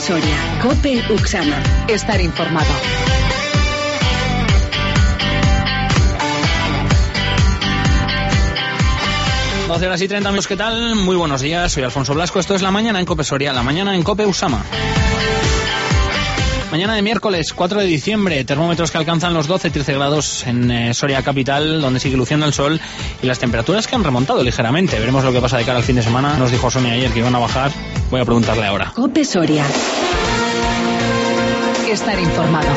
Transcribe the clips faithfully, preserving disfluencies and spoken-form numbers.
Soria, COPE Uxana. Estar informado. doce horas y treinta minutos, ¿qué tal? Muy buenos días, soy Alfonso Blasco, esto es La Mañana en COPE Soria, La Mañana en COPE Usama. Mañana de miércoles, cuatro de diciembre, termómetros que alcanzan los doce trece grados en eh, Soria capital, donde sigue luciendo el sol, y las temperaturas que han remontado ligeramente. Veremos lo que pasa de cara al fin de semana. Nos dijo Sonia ayer que iban a bajar, voy a preguntarle ahora. COPE Soria. Estar informado.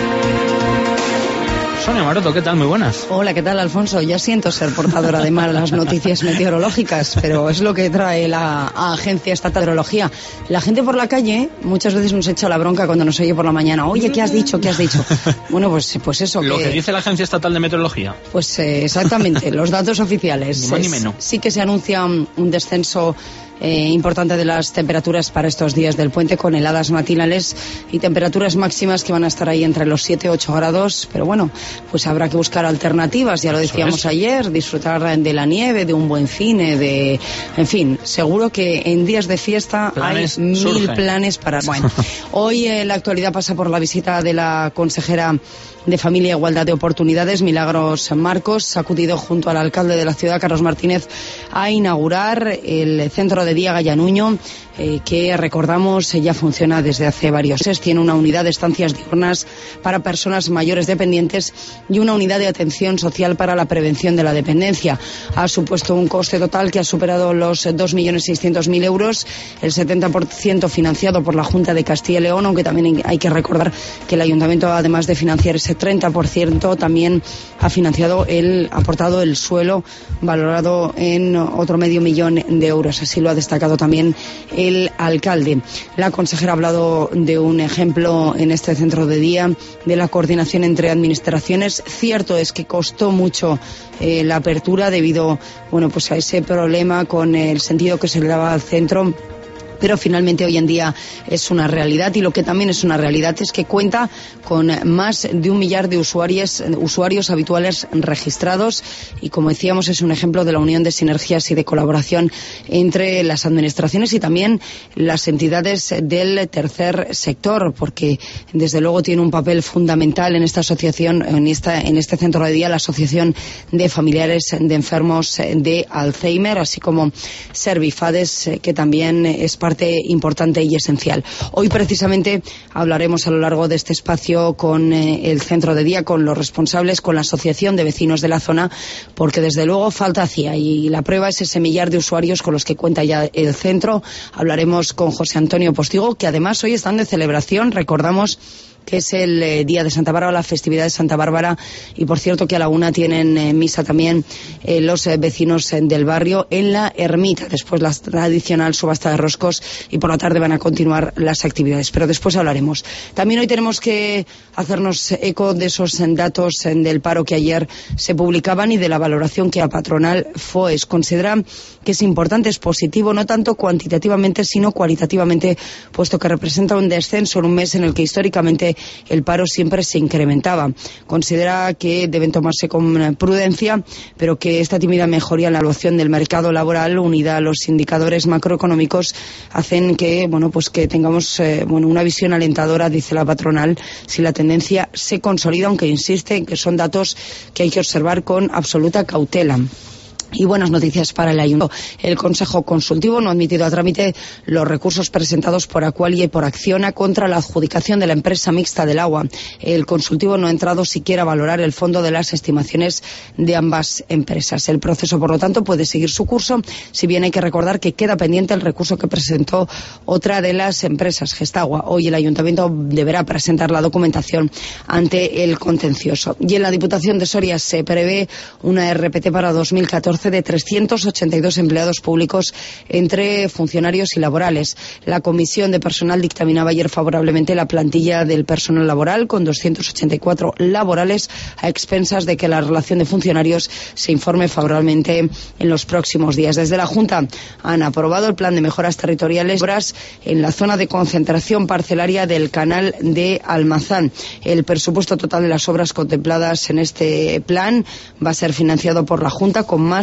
Sonia Maroto, ¿qué tal? Muy buenas. Hola, ¿qué tal, Alfonso? Ya siento ser portadora de malas noticias meteorológicas, pero es lo que trae la Agencia Estatal de Meteorología. La gente por la calle muchas veces nos echa la bronca cuando nos oye por la mañana. Oye, ¿qué has dicho? ¿Qué has dicho? Bueno, pues, pues eso. Lo que, que dice la Agencia Estatal de Meteorología. Pues eh, exactamente, los datos oficiales. Ni más ni menos. Sí que se anuncia un, un descenso Eh, importante de las temperaturas para estos días del puente, con heladas matinales y temperaturas máximas que van a estar ahí entre los siete y ocho grados, pero bueno, pues habrá que buscar alternativas, ya lo decíamos ayer, disfrutar de la nieve, de un buen cine, de, en fin, seguro que en días de fiesta planes hay mil surgen. planes para, bueno, hoy eh, la actualidad pasa por la visita de la consejera de Familia e Igualdad de Oportunidades, Milagros Marcos, ha acudido junto al alcalde de la ciudad, Carlos Martínez, a inaugurar el centro de día Gallanuño, eh, que recordamos ya funciona desde hace varios meses. Tiene una unidad de estancias diurnas para personas mayores dependientes y una unidad de atención social para la prevención de la dependencia. Ha supuesto un coste total que ha superado los dos millones seiscientos mil euros, el setenta por ciento financiado por la Junta de Castilla y León, aunque también hay que recordar que el Ayuntamiento, además de financiar ese treinta por ciento, también ha financiado el, aportado el suelo, valorado en otro medio millón de euros. Así lo ha destacado también el alcalde. La consejera ha hablado de un ejemplo en este centro de día de la coordinación entre administraciones. Cierto es que costó mucho eh, la apertura debido, bueno, pues a ese problema con el sentido que se le daba al centro, pero finalmente hoy en día es una realidad, y lo que también es una realidad es que cuenta con más de un millar de usuarios, usuarios habituales registrados, y como decíamos es un ejemplo de la unión de sinergias y de colaboración entre las administraciones y también las entidades del tercer sector, porque desde luego tiene un papel fundamental en esta asociación, en, esta, en este centro de día, la Asociación de Familiares de Enfermos de Alzheimer, así como Servifades, que también es parte parte importante y esencial. Hoy precisamente hablaremos a lo largo de este espacio con eh, el centro de día, con los responsables, con la asociación de vecinos de la zona, porque desde luego falta hacía, y la prueba es ese millar de usuarios con los que cuenta ya el centro. Hablaremos con José Antonio Postigo, que además hoy están de celebración, recordamos que es el eh, Día de Santa Bárbara, la festividad de Santa Bárbara, y por cierto que a la una tienen eh, misa también eh, los eh, vecinos eh, del barrio en la ermita, después la tradicional subasta de roscos, y por la tarde van a continuar las actividades, pero después hablaremos. También hoy tenemos que hacernos eco de esos datos eh, del paro que ayer se publicaban y de la valoración que la patronal FOES considera que es importante, es positivo, no tanto cuantitativamente sino cualitativamente, puesto que representa un descenso en un mes en el que históricamente el paro siempre se incrementaba. Considera que deben tomarse con prudencia, pero que esta tímida mejoría en la evaluación del mercado laboral, unida a los indicadores macroeconómicos, hacen que, bueno, pues que tengamos eh, bueno, una visión alentadora, dice la patronal, si la tendencia se consolida, aunque insiste en que son datos que hay que observar con absoluta cautela. Y buenas noticias para el Ayuntamiento. El Consejo Consultivo no ha admitido a trámite los recursos presentados por Aqualia y por Acciona contra la adjudicación de la empresa mixta del agua. El Consultivo no ha entrado siquiera a valorar el fondo de las estimaciones de ambas empresas. El proceso, por lo tanto, puede seguir su curso, si bien hay que recordar que queda pendiente el recurso que presentó otra de las empresas, Gestagua. Hoy el Ayuntamiento deberá presentar la documentación ante el contencioso. Y en la Diputación de Soria se prevé una R P T para dos mil catorce de trescientos ochenta y dos empleados públicos entre funcionarios y laborales. La Comisión de Personal dictaminaba ayer favorablemente la plantilla del personal laboral, con doscientos ochenta y cuatro laborales, a expensas de que la relación de funcionarios se informe favorablemente en los próximos días. Desde la Junta han aprobado el plan de mejoras territoriales obras en la zona de concentración parcelaria del canal de Almazán. El presupuesto total de las obras contempladas en este plan va a ser financiado por la Junta con más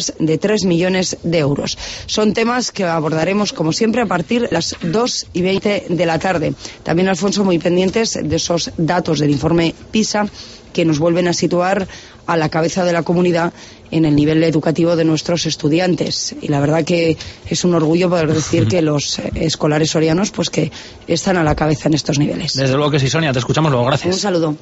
más de tres millones de euros. Son temas que abordaremos, como siempre, a partir de las dos y veinte de la tarde. También, Alfonso, muy pendientes de esos datos del informe PISA que nos vuelven a situar a la cabeza de la comunidad en el nivel educativo de nuestros estudiantes. Y la verdad que es un orgullo poder decir que los escolares sorianos pues que están a la cabeza en estos niveles. Desde luego que sí, Sonia, te escuchamos luego. Gracias. Un saludo.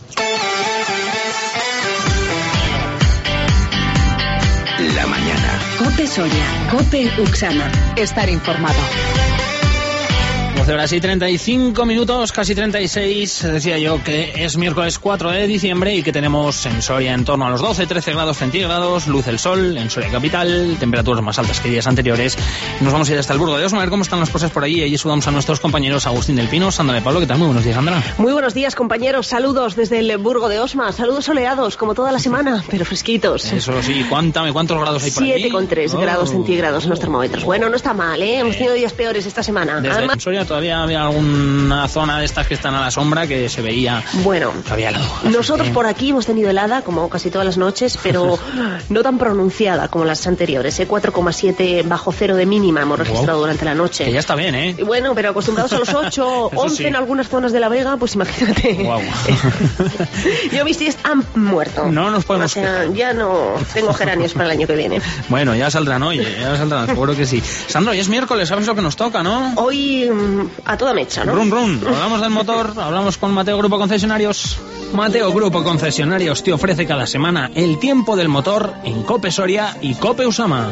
La mañana. COPE Soria, COPE Uxana. Estar informado. doce horas y treinta y cinco minutos, casi treinta y seis. Decía yo que es miércoles cuatro de diciembre y que tenemos en Soria en torno a los doce, trece grados centígrados, luz el sol en Soria capital, temperaturas más altas que días anteriores. Nos vamos a ir hasta el Burgo de Osma a ver cómo están las cosas por allí. Allí saludamos a nuestros compañeros Agustín del Pino, Sandra de Pablo. ¿Qué tal? Muy buenos días, Sandra. Muy buenos días, compañeros. Saludos desde el Burgo de Osma. Saludos soleados, como toda la semana, pero fresquitos. Eso sí, cuéntame, ¿cuántos grados hay por allí? siete coma tres oh. grados centígrados en los termómetros. Bueno, no está mal, ¿eh? Hemos tenido días peores esta semana. Desde Además, en Soria todavía había alguna zona de estas que están a la sombra que se veía bueno, que había helado. Nosotros que... por aquí hemos tenido helada, como casi todas las noches, pero no tan pronunciada como las anteriores. ¿eh? cuatro coma siete bajo cero de mínima hemos registrado wow. durante la noche. Que ya está bien, ¿eh? Bueno, pero acostumbrados a los ocho, once sí. en algunas zonas de La Vega, pues imagínate. Wow. Yo mis tías han muerto. No nos podemos... O sea, ya no tengo geranios para el año que viene. Bueno, ya saldrán hoy, ya saldrán, seguro que sí. Sandro, hoy es miércoles, ¿sabes lo que nos toca, no? Hoy a toda mecha, ¿no? Run, run. Hablamos del motor, hablamos con Mateo Grupo Concesionarios. Mateo Grupo Concesionarios te ofrece cada semana el tiempo del motor en COPE Soria y COPE Usama.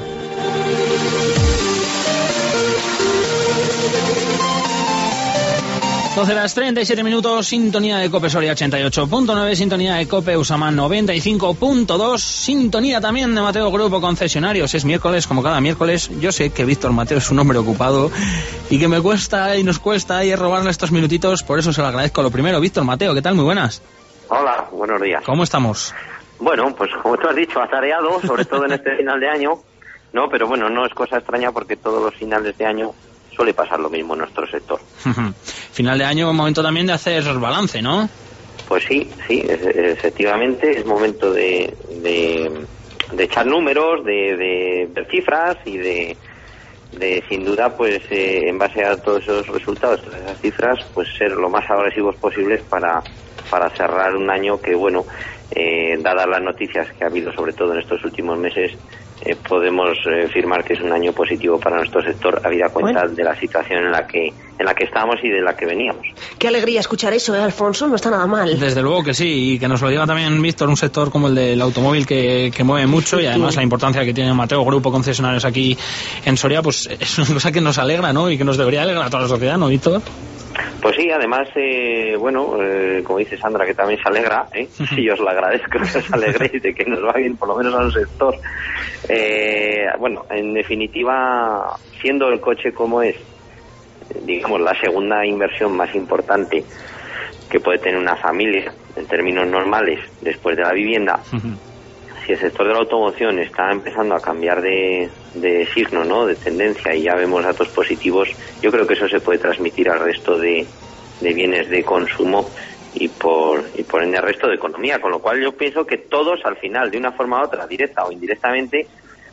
doce horas treinta y siete minutos, sintonía de COPE Soria ochenta y ocho punto nueve, sintonía de COPE Usama noventa y cinco punto dos, sintonía también de Mateo Grupo Concesionarios. Es miércoles, como cada miércoles. Yo sé que Víctor Mateo es un hombre ocupado y que me cuesta y nos cuesta y robarle estos minutitos, por eso se lo agradezco. Lo primero, Víctor Mateo, ¿qué tal? Muy buenas. Hola, buenos días. ¿Cómo estamos? Bueno, pues como tú has dicho, atareado, sobre todo en este final de año, ¿no? Pero bueno, no es cosa extraña porque todos los finales de año suele pasar lo mismo en nuestro sector. Final de año, momento también de hacer balance, ¿no? Pues sí, sí, es, efectivamente es momento de, de, de echar números, de, de ver cifras y de, de sin duda, pues eh, en base a todos esos resultados, todas esas cifras, pues ser lo más agresivos posibles para, para cerrar un año que, bueno, eh, dadas las noticias que ha habido, sobre todo en estos últimos meses, Eh, podemos eh, afirmar que es un año positivo para nuestro sector, habida cuenta bueno. de la situación en la que en la que estamos y de la que veníamos. Qué alegría escuchar eso, ¿eh, Alfonso? No está nada mal. Desde luego que sí, y que nos lo diga también Víctor, un sector como el del automóvil que, que mueve mucho y además sí. la importancia que tiene Mateo Grupo Concesionarios aquí en Soria, pues es una cosa que nos alegra, ¿no? Y que nos debería alegrar a toda la sociedad, ¿no, Víctor? Pues sí, además, eh, bueno, eh, como dice Sandra, que también se alegra, ¿eh? Sí, yo os lo agradezco que os alegréis de que nos va bien, por lo menos al sector. Eh, bueno, en definitiva, siendo el coche como es, digamos, la segunda inversión más importante que puede tener una familia en términos normales después de la vivienda, uh-huh. si el sector de la automoción está empezando a cambiar de, de signo, ¿no?, de tendencia, y ya vemos datos positivos, yo creo que eso se puede transmitir al resto de, de bienes de consumo y por y por ende al resto de economía, con lo cual yo pienso que todos al final, de una forma u otra, directa o indirectamente,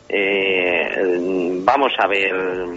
eh, vamos a ver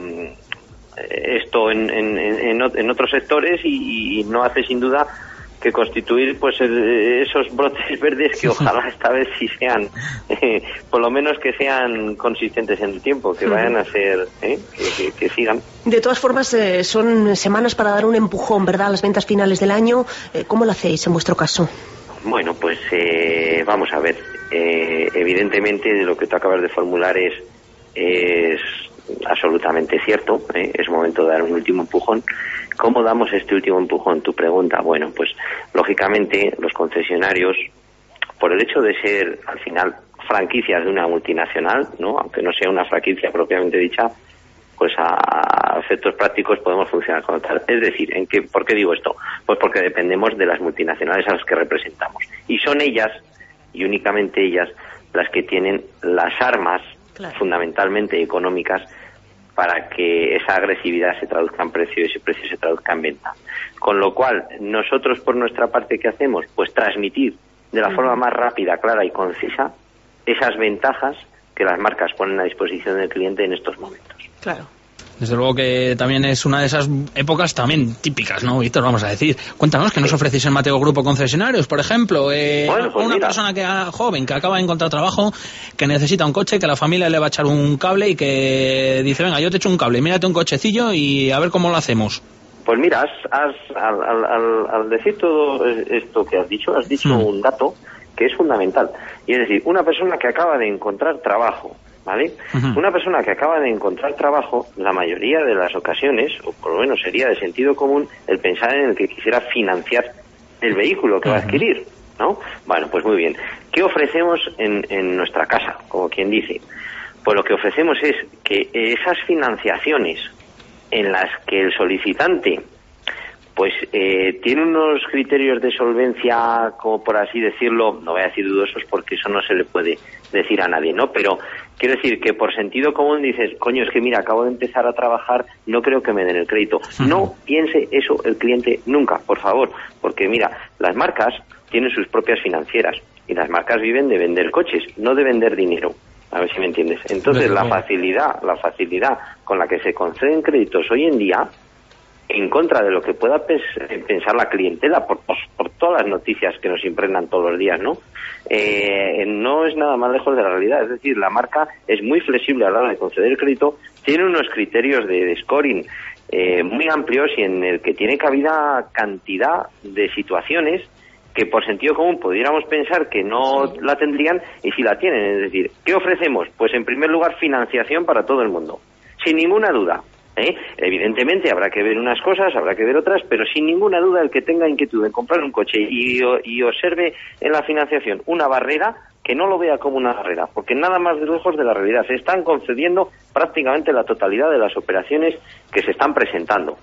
esto en, en, en, en otros sectores y, y no hace sin duda que constituir pues esos brotes verdes que ojalá esta vez sí sean, eh, por lo menos que sean consistentes en el tiempo, que vayan a ser, eh, que, que, que sigan. De todas formas, eh, son semanas para dar un empujón, ¿verdad?, a las ventas finales del año. Eh, ¿Cómo lo hacéis en vuestro caso? Bueno, pues eh, vamos a ver. Eh, evidentemente, lo que tú acabas de formular es, es absolutamente cierto, ¿eh? Es momento de dar un último empujón. ¿Cómo damos este último empujón? Tu pregunta. Bueno, pues lógicamente los concesionarios, por el hecho de ser al final franquicias de una multinacional, ¿no?, aunque no sea una franquicia propiamente dicha, pues a efectos prácticos podemos funcionar como tal. Es decir, ¿en qué, ¿por qué digo esto? Pues porque dependemos de las multinacionales a las que representamos. Y son ellas, y únicamente ellas, las que tienen las armas, claro, fundamentalmente económicas, para que esa agresividad se traduzca en precio y ese precio se traduzca en venta. Con lo cual, nosotros por nuestra parte, ¿qué hacemos? Pues transmitir de la uh-huh. forma más rápida, clara y concisa esas ventajas que las marcas ponen a disposición del cliente en estos momentos. Claro. Desde luego que también es una de esas épocas también típicas, ¿no, Víctor? Vamos a decir. Cuéntanos, ¿qué nos ofrecéis en Mateo Grupo Concesionarios, por ejemplo? Eh, bueno, pues una mira. persona que joven, que acaba de encontrar trabajo, que necesita un coche, que la familia le va a echar un cable y que dice, venga, yo te echo un cable, mírate un cochecillo y a ver cómo lo hacemos. Pues mira, has, has, al, al, al, al decir todo esto que has dicho, has dicho mm. un dato que es fundamental. Y es decir, una persona que acaba de encontrar trabajo, ¿vale? Uh-huh. Una persona que acaba de encontrar trabajo, la mayoría de las ocasiones, o por lo menos sería de sentido común, el pensar en el que quisiera financiar el vehículo que uh-huh. va a adquirir, ¿no? Bueno, pues muy bien. ¿Qué ofrecemos en, en nuestra casa, como quien dice? Pues lo que ofrecemos es que esas financiaciones en las que el solicitante pues eh, tiene unos criterios de solvencia, como por así decirlo, no voy a decir dudosos porque eso no se le puede decir a nadie, ¿no? Pero quiero decir que por sentido común dices, coño, es que mira, acabo de empezar a trabajar, no creo que me den el crédito. Uh-huh. No piense eso el cliente nunca, por favor, porque mira, las marcas tienen sus propias financieras y las marcas viven de vender coches, no de vender dinero. A ver si me entiendes. Entonces, la facilidad, la facilidad con la que se conceden créditos hoy en día, en contra de lo que pueda pensar la clientela, por, por, por todas las noticias que nos impregnan todos los días, ¿no? Eh, no es nada más lejos de la realidad. Es decir, la marca es muy flexible a la hora de conceder el crédito, tiene unos criterios de, de scoring eh, muy amplios y en el que tiene cabida cantidad de situaciones que por sentido común pudiéramos pensar que no sí. la tendrían y sí la tienen. Es decir, ¿qué ofrecemos? Pues en primer lugar financiación para todo el mundo, sin ninguna duda. ¿Eh? Evidentemente habrá que ver unas cosas, habrá que ver otras, pero sin ninguna duda el que tenga inquietud en comprar un coche y, y observe en la financiación una barrera, que no lo vea como una barrera, porque nada más de lejos de la realidad. Se están concediendo prácticamente la totalidad de las operaciones que se están presentando.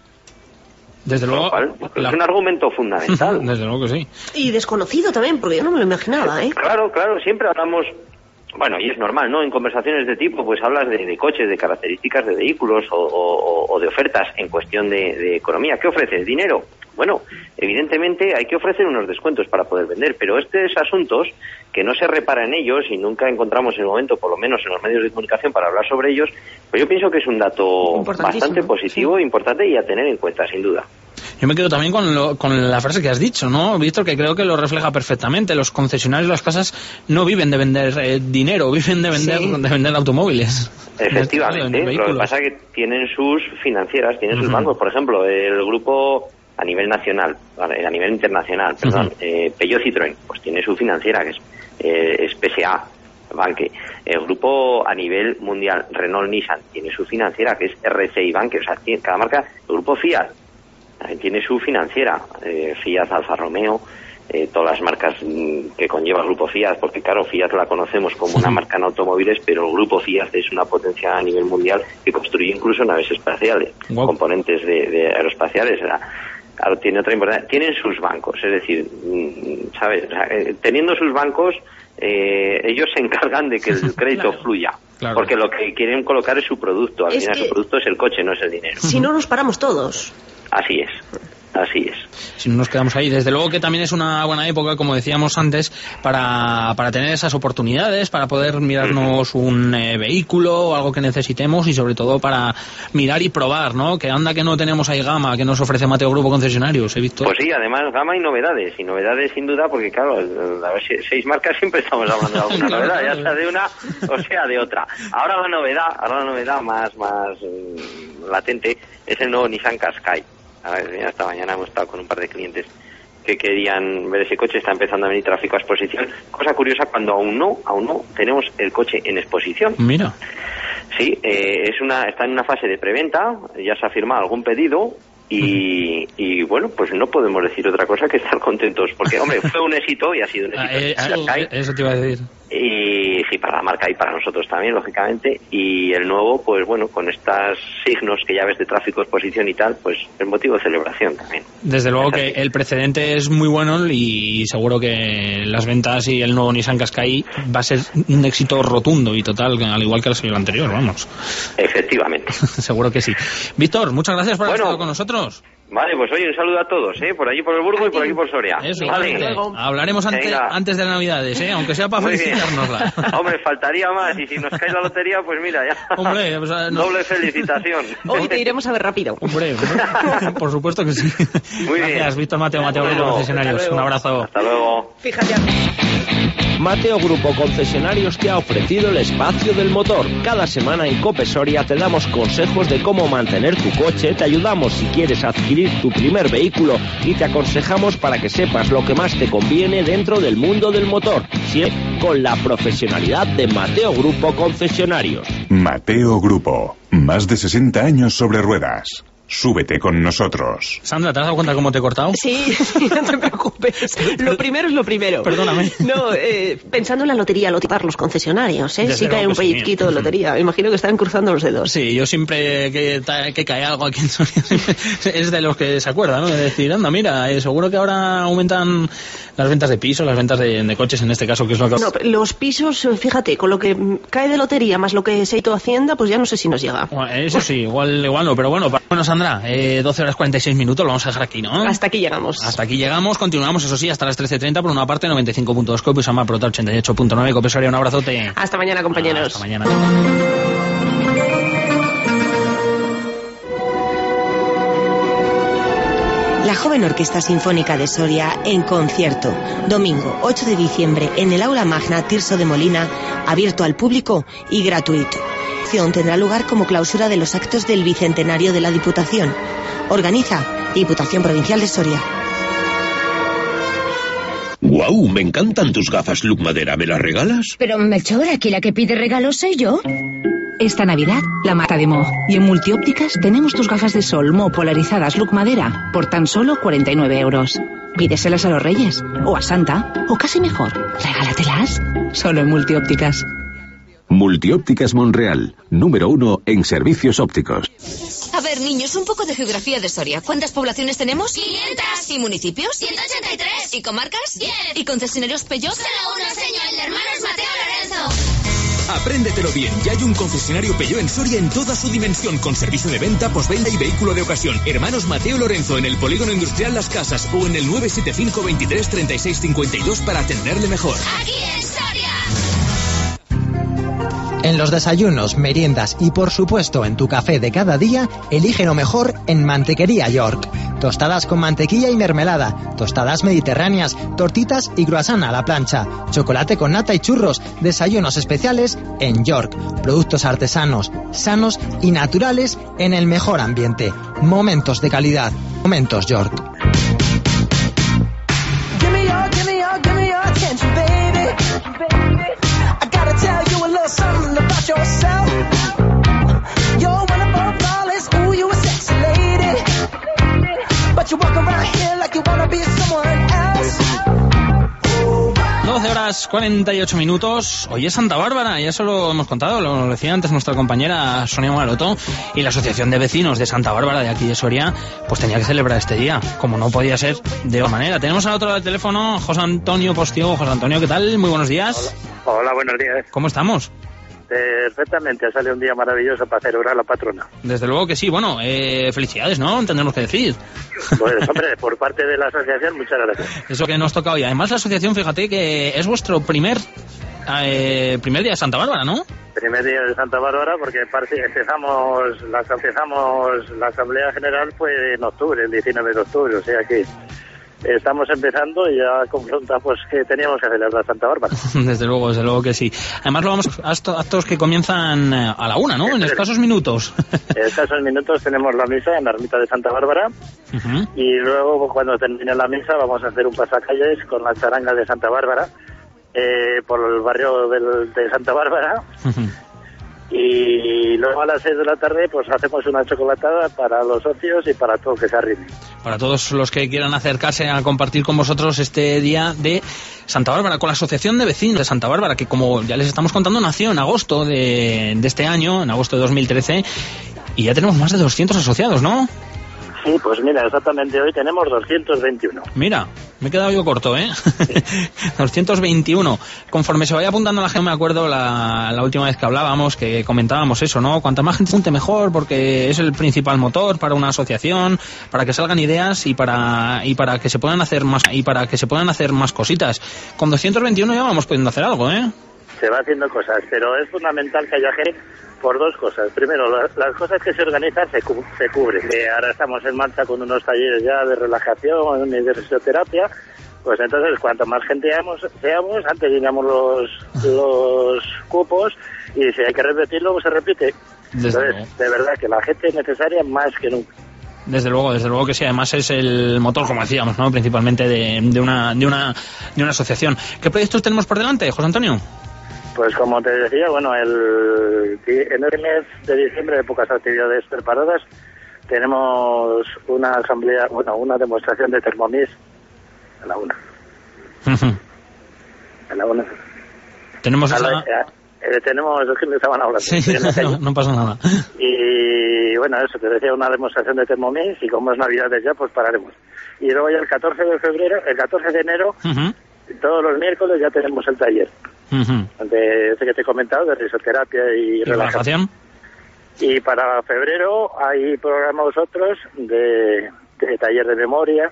Desde luego, cual, la... es un argumento fundamental. Desde luego que sí. Y desconocido también, porque yo no me lo imaginaba, ¿eh? Claro, claro, siempre hablamos... Bueno, y es normal, ¿no? En conversaciones de tipo, pues hablas de, de coches, de características de vehículos o, o, o de ofertas en cuestión de, de economía. ¿Qué ofreces? ¿Dinero? Bueno, evidentemente hay que ofrecer unos descuentos para poder vender, pero estos asuntos que no se repara en ellos y nunca encontramos el momento, por lo menos en los medios de comunicación, para hablar sobre ellos, pues yo pienso que es un dato bastante positivo, sí. importante y a tener en cuenta, sin duda. Yo me quedo también con, lo, con la frase que has dicho, ¿no, Víctor? Que creo que lo refleja perfectamente. Los concesionarios, las casas, no viven de vender eh, dinero, viven de vender, sí. de vender automóviles. Efectivamente. Lo que pasa es que tienen sus financieras, tienen uh-huh. sus bancos. Por ejemplo, el grupo a nivel nacional, a nivel internacional, perdón, uh-huh. eh, Peugeot Citroën, pues tiene su financiera, que es, eh, es P S A, Banque. El grupo a nivel mundial, Renault Nissan, tiene su financiera, que es R C I Banque. O sea, tiene, cada marca, el grupo Fiat tiene su financiera, eh, Fiat, Alfa Romeo, eh, todas las marcas mm, que conlleva el grupo Fiat, porque claro, Fiat la conocemos como una marca en automóviles, pero el grupo Fiat es una potencia a nivel mundial que construye incluso naves espaciales, wow. componentes de, de aeroespaciales. Claro, tiene otra importancia. Tienen sus bancos, es decir, mm, ¿sabes? O sea, eh, teniendo sus bancos, eh, ellos se encargan de que el crédito claro. fluya. Claro. Porque lo que quieren colocar es su producto. Al es final, su producto es el coche, no es el dinero. Si no, nos paramos todos. Así es, así es. Si no nos quedamos ahí, desde luego que también es una buena época, como decíamos antes, para, para tener esas oportunidades, para poder mirarnos un eh, vehículo o algo que necesitemos y sobre todo para mirar y probar, ¿no? Que anda que no tenemos ahí gama que nos ofrece Mateo Grupo Concesionarios, ¿he visto? Pues sí, además gama y novedades, y novedades sin duda, porque claro, a ver, seis marcas siempre estamos hablando de alguna claro, novedad, ya sea de una o sea de otra. Ahora la novedad, ahora la novedad más, más mmm, latente es el nuevo Nissan Qashqai. A ver, esta mañana hemos estado con un par de clientes que querían ver ese coche, está empezando a venir tráfico a exposición. Cosa curiosa, cuando aún no, aún no tenemos el coche en exposición. Mira. Sí, eh, es una, está en una fase de preventa, ya se ha firmado algún pedido y, uh-huh. y bueno, pues no podemos decir otra cosa que estar contentos, porque hombre, fue un éxito y ha sido un éxito. Ah, eh, eso te iba a decir. Y sí, para la marca y para nosotros también, lógicamente. Y el nuevo, pues bueno, con estos signos que ya ves de tráfico, exposición y tal, pues es motivo de celebración también. Desde luego que el precedente es muy bueno y seguro que las ventas y el nuevo Nissan Qashqai va a ser un éxito rotundo y total, al igual que el anterior, vamos. Efectivamente. Seguro que sí. Víctor, muchas gracias por haber bueno, estado con nosotros. Vale, pues oye, un saludo a todos, ¿eh? Por allí por el Burgo y por aquí por Soria. Eso, vale. Hablaremos ante, antes de Navidades, ¿eh? Aunque sea para felicitárnosla. Hombre, faltaría más. Y si nos cae la lotería, pues mira, ya. Hombre, pues, no... doble felicitación. Hoy te iremos a ver rápido. Hombre, por supuesto que sí. Muy Gracias, bien. Víctor Mateo, Mateo Grupo bueno, Concesionarios. Un abrazo. Hasta luego. Fíjate. Mateo Grupo Concesionarios te ha ofrecido el espacio del motor. Cada semana en COPE Soria te damos consejos de cómo mantener tu coche, te ayudamos si quieres adquirir tu primer vehículo y te aconsejamos para que sepas lo que más te conviene dentro del mundo del motor, siempre con la profesionalidad de Mateo Grupo Concesionarios. Mateo Grupo, más de sesenta años sobre ruedas. Súbete con nosotros. Sandra, ¿te has dado cuenta cómo te he cortado? Sí, sí, no te preocupes. Lo primero es lo primero. Perdóname. No, eh, pensando en la lotería, lotear los concesionarios, ¿eh? Desde sí cae un pellizquito sí. de lotería. Me imagino que están cruzando los dedos. Sí, yo siempre que, que cae algo aquí en Soria es de los que se acuerdan, ¿no? De decir, anda, mira, eh, seguro que ahora aumentan las ventas de pisos, las ventas de, de coches en este caso, que es lo que... No, los pisos, fíjate, con lo que cae de lotería más lo que se ha ido Hacienda, pues ya no sé si nos llega. Bueno, eso sí, igual, igual no, pero bueno, bueno, Sandra, eh, doce horas cuarenta y seis minutos, lo vamos a dejar aquí, ¿no? Hasta aquí llegamos. Hasta aquí llegamos, continuamos, eso sí, hasta las trece treinta, por una parte, noventa y cinco punto dos Cope y Sama Prota ochenta y ocho punto nueve Cope Soria, un abrazote. Hasta mañana, compañeros. Hasta mañana. La Joven Orquesta Sinfónica de Soria en concierto. Domingo ocho de diciembre en el Aula Magna Tirso de Molina, abierto al público y gratuito. La acción tendrá lugar como clausura de los actos del Bicentenario de la Diputación. Organiza Diputación Provincial de Soria. ¡Guau! Me encantan tus gafas, Look Madera. ¿Me las regalas? Pero, Melchor, aquí la que pide regalos soy yo. Esta Navidad, la mata de Mo. Y en Multiópticas tenemos tus gafas de sol Mo polarizadas Look Madera por tan solo cuarenta y nueve euros. Pídeselas a los Reyes, o a Santa, o casi mejor, regálatelas. Solo en Multiópticas. Multiópticas Monreal, número uno en servicios ópticos. A ver, niños, un poco de geografía de Soria. ¿Cuántas poblaciones tenemos? quinientas. ¿Y municipios? ciento ochenta y tres. ¿Y comarcas? diez. ¿Y concesionarios Peugeot? Solo uno, señor, el de Hermanos Mateo Lorenzo. Apréndetelo bien, ya hay un concesionario Peugeot en Soria en toda su dimensión, con servicio de venta, postventa y vehículo de ocasión. Hermanos Mateo Lorenzo, en el Polígono Industrial Las Casas, o en el nueve siete cinco, veintitrés, treinta y seis, cincuenta y dos para atenderle mejor. Aquí en Soria. En los desayunos, meriendas y por supuesto en tu café de cada día, elige lo mejor en Mantequería York. Tostadas con mantequilla y mermelada, tostadas mediterráneas, tortitas y croissant a la plancha, chocolate con nata y churros, desayunos especiales en York. Productos artesanos, sanos y naturales en el mejor ambiente. Momentos de calidad. Momentos York. Give me your, give me your, give me your attention, baby. I gotta tell you a little something about yourself. You're one of our flawless, ooh, you a sexy lady. But you walk around here like you wanna be someone else. doce horas cuarenta y ocho minutos. Hoy es Santa Bárbara, ya eso lo hemos contado, lo decía antes nuestra compañera Sonia Maroto, y la Asociación de Vecinos de Santa Bárbara de aquí de Soria pues tenía que celebrar este día, como no podía ser de otra manera. Tenemos al otro lado del teléfono José Antonio Postigo. José Antonio, ¿qué tal? Muy buenos días. Hola, Hola buenos días. ¿Cómo estamos? Perfectamente, sale un día maravilloso para celebrar la patrona. Desde luego que sí, bueno, eh, felicidades, ¿no? Tendremos que decir. Pues hombre, por parte de la asociación, muchas gracias. Eso que nos toca hoy. Además la asociación, fíjate que es vuestro primer eh, primer día de Santa Bárbara, ¿no? Primer día de Santa Bárbara, porque empezamos la, empezamos la Asamblea General pues en octubre, el diecinueve de octubre, o sea que estamos empezando y ya confronta pues que teníamos que celebrar Santa Bárbara. Desde luego, desde luego que sí. Además lo vamos a actos que comienzan a la una, ¿no? En escasos minutos. En escasos minutos tenemos la misa en la ermita de Santa Bárbara. Uh-huh. Y luego cuando termine la misa vamos a hacer un pasacalles con la charanga de Santa Bárbara eh, por el barrio del, de Santa Bárbara. Uh-huh. Y luego a las seis de la tarde pues hacemos una chocolatada para los socios y para todo que se arrime. Para todos los que quieran acercarse a compartir con vosotros este día de Santa Bárbara, con la Asociación de Vecinos de Santa Bárbara, que como ya les estamos contando nació en agosto de, de este año, en agosto de dos mil trece, y ya tenemos más de doscientos asociados, ¿no? Sí, Sí, pues mira, exactamente hoy tenemos doscientos veintiuno. Mira, me he quedado yo corto, ¿eh? doscientos veintiuno. Conforme se vaya apuntando la gente, me acuerdo la, la última vez que hablábamos, que comentábamos eso, ¿no? Cuanta más gente junte mejor, porque es el principal motor para una asociación, para que salgan ideas y para y para que se puedan hacer más y para que se puedan hacer más cositas. Con doscientos veintiuno ya vamos pudiendo hacer algo, ¿eh? Se va haciendo cosas, pero es fundamental que haya gente por dos cosas. Primero, las, las cosas que se organizan se, cu- se cubren. Eh, ahora estamos en marcha con unos talleres ya de relajación y de fisioterapia. Pues entonces, cuanto más gente seamos, seamos antes llenamos los, los cupos y si hay que repetirlo, pues se repite. Desde entonces, luego. de verdad que la gente es necesaria más que nunca. Desde luego, desde luego que sí. Además es el motor, como decíamos, ¿no? Principalmente de, de una de una de una asociación. ¿Qué proyectos tenemos por delante, José Antonio? Pues como te decía, bueno, el, en el mes de diciembre, de pocas actividades preparadas, tenemos una asamblea, bueno, una demostración de Thermomix a la una. Uh-huh. A la una. Tenemos a esa... la, eh, tenemos, es que me estaban hablando. Sí, no, no pasa nada. Y bueno, eso, te decía, una demostración de Thermomix y como es Navidades ya, pues pararemos. Y luego ya el catorce de febrero, el catorce de enero, uh-huh. todos los miércoles ya tenemos el taller. Uh-huh. De ese que te he comentado, de risoterapia y, ¿Y relajación. Y para febrero hay programados otros de, de taller de memoria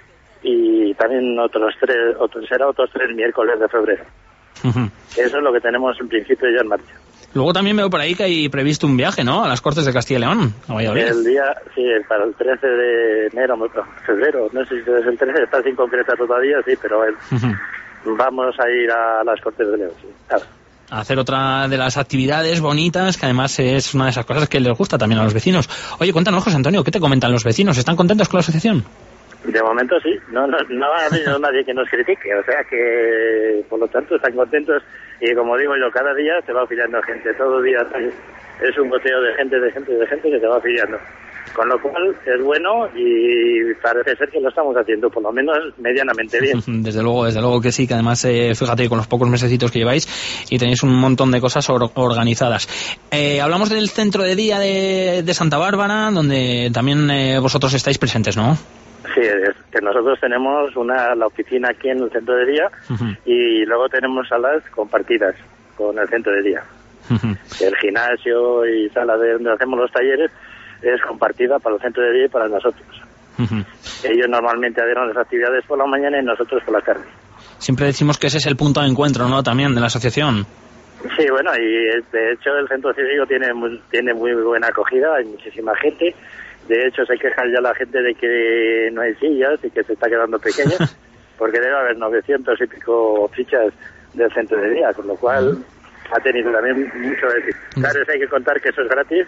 y también otros tres, otros, será otros tres miércoles de febrero. Uh-huh. Eso es lo que tenemos en principio ya en marcha. Luego también veo por ahí que hay previsto un viaje, ¿no? A las Cortes de Castilla y León, a Valladolid. El día, sí, para el trece de enero, febrero, no sé si es el trece, está sin concreta todavía, sí, pero el... Uh-huh. Vamos a ir a las Cortes de León, sí, claro. A hacer otra de las actividades bonitas, que además es una de esas cosas que les gusta también a los vecinos. Oye, cuéntanos, José Antonio, ¿qué te comentan los vecinos? ¿Están contentos con la asociación? De momento sí, no, no, no ha habido nadie que nos critique, o sea que, por lo tanto, están contentos y como digo yo, cada día se va afiliando gente, todo día es un goteo de gente, de gente, de gente que se va afiliando. Con lo cual es bueno y parece ser que lo estamos haciendo por lo menos medianamente bien. Desde luego, desde luego que sí, que además eh, fíjate con los pocos mesecitos que lleváis y tenéis un montón de cosas or- organizadas. Eh, hablamos del centro de día de, de Santa Bárbara, donde también eh, vosotros estáis presentes, ¿no? Sí, es que nosotros tenemos una la oficina aquí en el centro de día uh-huh. y luego tenemos salas compartidas con el centro de día. Uh-huh. El gimnasio y sala de donde hacemos los talleres es compartida para el centro de día y para nosotros. Uh-huh. Ellos normalmente hacen las actividades por la mañana y nosotros por la tarde. Siempre decimos que ese es el punto de encuentro, ¿no? También de la asociación. Sí, bueno, y de hecho el centro cívico tiene muy, tiene muy buena acogida, hay muchísima gente. De hecho se queja ya la gente de que no hay sillas y que se está quedando pequeña, porque debe haber novecientos y pico fichas del centro de día, con lo cual uh-huh. ha tenido también mucho éxito. Claro, hay que contar que eso es gratis.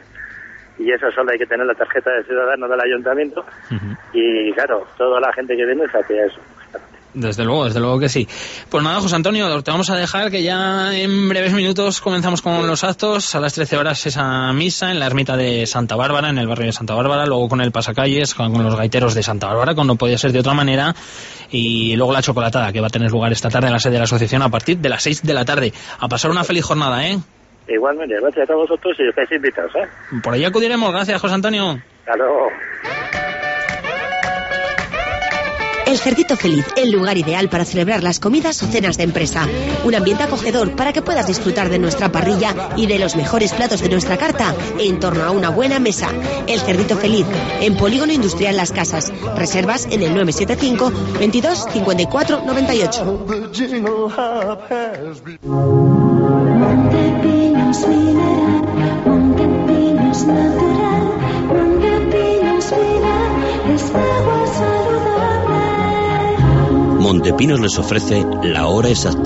Y eso solo hay que tener la tarjeta de ciudadano del ayuntamiento uh-huh. y claro, toda la gente que viene se hace eso. Desde luego, desde luego que sí. Pues nada, José Antonio, te vamos a dejar que ya en breves minutos comenzamos con los actos. A las trece horas esa misa en la ermita de Santa Bárbara, en el barrio de Santa Bárbara, luego con el pasacalles, con, con los gaiteros de Santa Bárbara, como no podía ser de otra manera, y luego la chocolatada que va a tener lugar esta tarde en la sede de la asociación a partir de las seis de la tarde. A pasar una feliz jornada, ¿eh? Igualmente, gracias a vosotros y estáis invitados, ¿eh? Por ahí acudiremos, gracias, José Antonio. Hasta luego. El Cerdito Feliz, el lugar ideal para celebrar las comidas o cenas de empresa. Un ambiente acogedor para que puedas disfrutar de nuestra parrilla y de los mejores platos de nuestra carta en torno a una buena mesa. El Cerdito Feliz, en Polígono Industrial Las Casas. Reservas en el nueve siete cinco, veintidós, cincuenta y cuatro, noventa y ocho. Montepinos mineral, Montepinos natural, Montepinos vida, es agua saludable. Montepinos les ofrece la hora exacta.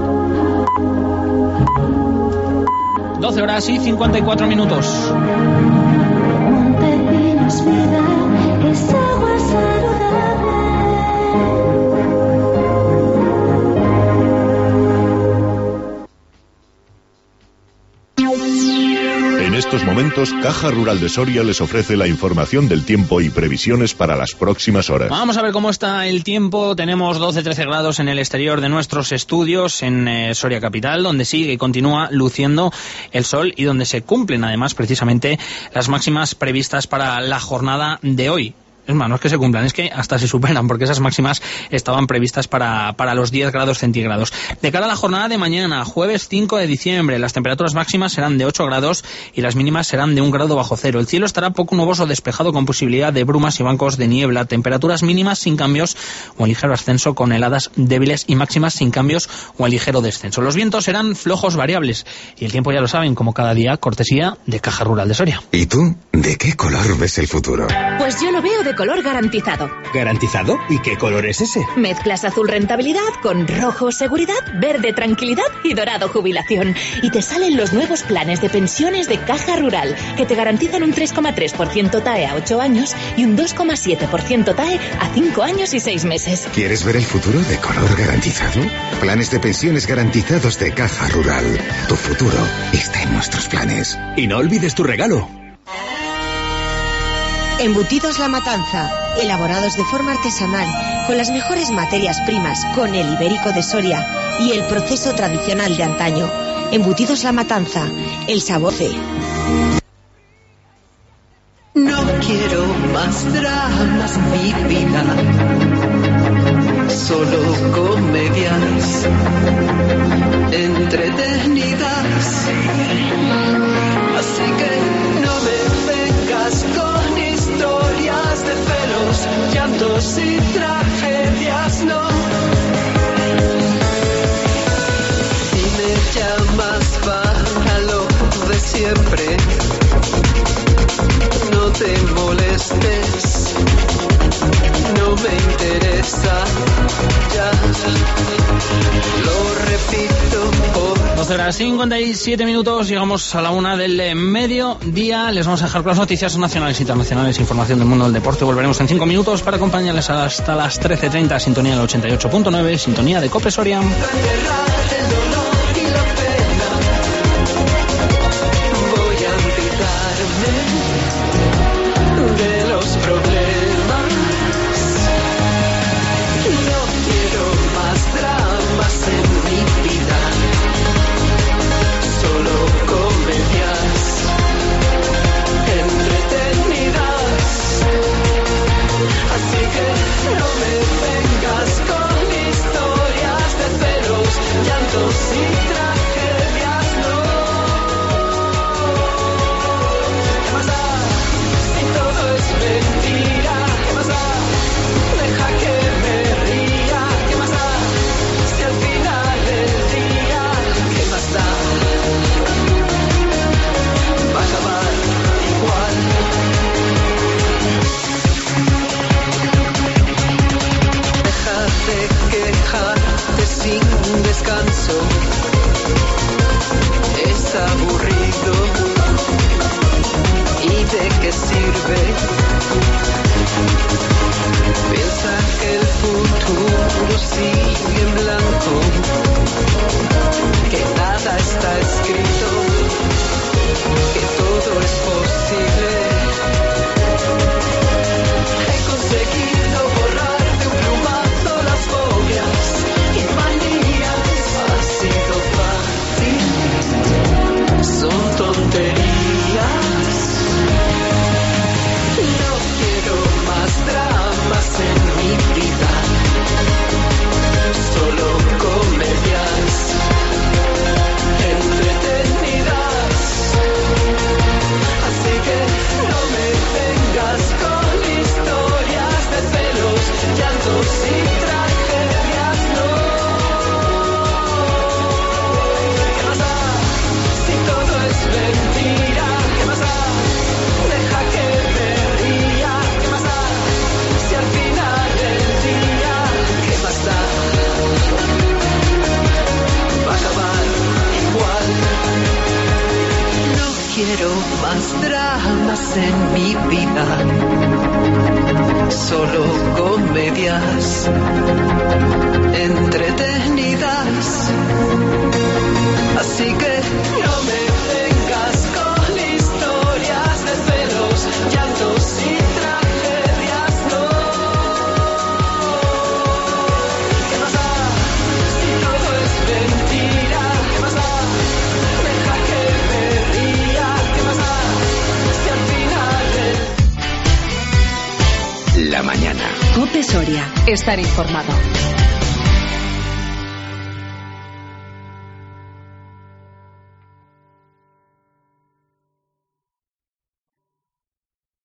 doce horas y cincuenta y cuatro minutos. Montepinos vida, es agua saludable. En estos momentos Caja Rural de Soria les ofrece la información del tiempo y previsiones para las próximas horas. Vamos a ver cómo está el tiempo. Tenemos doce trece grados en el exterior de nuestros estudios en eh, Soria Capital, donde sigue y continúa luciendo el sol y donde se cumplen además precisamente las máximas previstas para la jornada de hoy. Es más, no es que se cumplan, es que hasta se superan, porque esas máximas estaban previstas para, para los diez grados centígrados. De cara a la jornada de mañana, jueves cinco de diciembre, las temperaturas máximas serán de ocho grados y las mínimas serán de un grado bajo cero. El cielo estará poco nuboso, despejado, con posibilidad de brumas y bancos de niebla. Temperaturas mínimas sin cambios o en ligero ascenso, con heladas débiles, y máximas sin cambios o en ligero descenso. Los vientos serán flojos variables y el tiempo, ya lo saben, como cada día, cortesía de Caja Rural de Soria. ¿Y tú? ¿De qué color ves el futuro? Pues yo lo veo de color garantizado. ¿Garantizado? ¿Y qué color es ese? Mezclas azul rentabilidad con rojo seguridad, verde tranquilidad y dorado jubilación. Y te salen los nuevos planes de pensiones de Caja Rural, que te garantizan un tres coma tres por ciento T A E a ocho años y un dos coma siete por ciento T A E a cinco años y seis meses. ¿Quieres ver el futuro de color garantizado? Planes de pensiones garantizados de Caja Rural. Tu futuro está en nuestros planes. Y no olvides tu regalo. Embutidos La Matanza, elaborados de forma artesanal, con las mejores materias primas, con el ibérico de Soria y el proceso tradicional de antaño. Embutidos La Matanza, el sabor de... No quiero más dramas en mi vida, solo comedias entretenidas. Así que no me vengas con historias de celos, llantos y tragedias, no. Y me llamas para lo de siempre. No te molestes, no me interesa, ya lo repito por... doce horas cincuenta y siete minutos, llegamos a la una del mediodía. Les vamos a dejar con las noticias nacionales e internacionales, información del mundo del deporte. Volveremos en cinco minutos para acompañarles hasta las trece treinta, sintonía del ochenta y ocho punto nueve, sintonía de Cope Soria. De los problemas, no quiero más dramas en mi vida, solo comedias entretenidas. Así que no me vengas con historias de celos, llantos y tragedias, no. ¿Qué más da? Si todo es mentira, ¿qué más da? Deja que me ría, ¿qué más da? Si al final del día, ¿qué más da? Va a acabar igual. Deja de quejarte sin descanso, es aburrido. ¿Y de qué sirve? Piensa que el futuro sigue en blanco, que nada está escrito, que todo es posible. He conseguido borrar de un plumazo las fobias y manías. Ha sido fácil, son tonterías. No quiero más dramas en mi vida, solo comedias entretenidas. Así que no me vengas con historias de celos, llantos y tragedias, no. ¿Qué más da? Si todo es mentira, ¿qué más da? Deja que me ría, ¿qué más da? Si al final del día, ¿qué más da? Va a acabar igual. No quiero más dramas en mi vida, solo comedias entretenidas. Así que no me vengas con historias Soria. Estar informado.